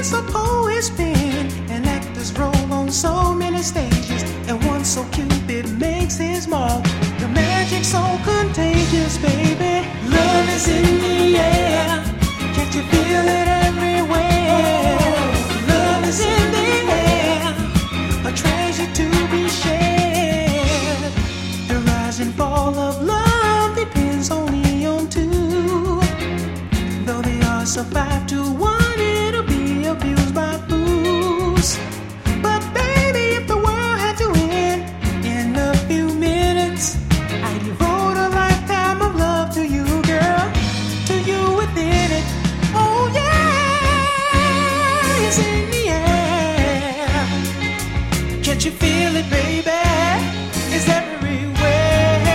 It's a poet's pen, an actor's role on so many stages, and one so Cupid makes his mark. The magic's so contagious, baby. Love is in the air. Can't you feel it everywhere? Love is in the air, a treasure to be shared. The rise and fall of love depends only on two. Though they are so 5-1, it'll be abused by fools. But baby, if the world had to end in a few minutes, I'd devote a lifetime of love to you, girl, to you within it. Oh yeah, it's in the air. Can't you feel it, baby? It's everywhere.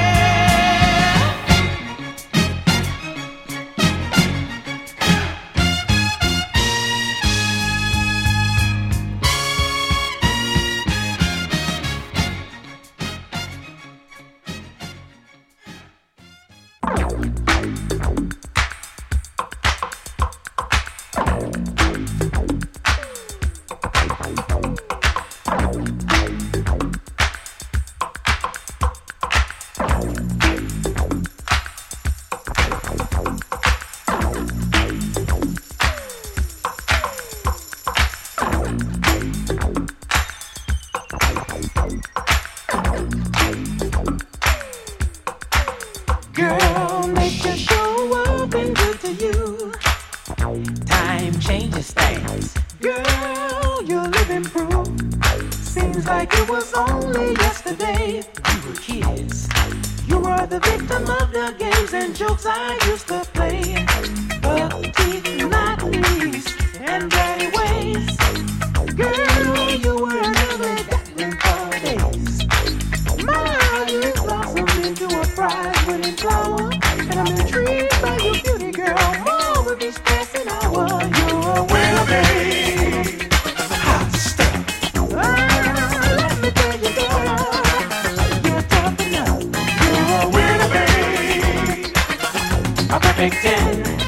Girl, nature show up and good to you. Time changes things. Girl, you're living proof. Seems like it was only yesterday we were kids. You were the victim of the games and jokes I used to play. But teeth, not least, and dirty ways. Girl, you were never gotten for days. My, you blossomed into a prize-winning flower, and I'm intrigued by your beauty, girl. More with each passing hour. You're a winner, babe. Hot stuff. Let me tell you, girl, you're tough enough. You're a winner, babe. A perfect 10.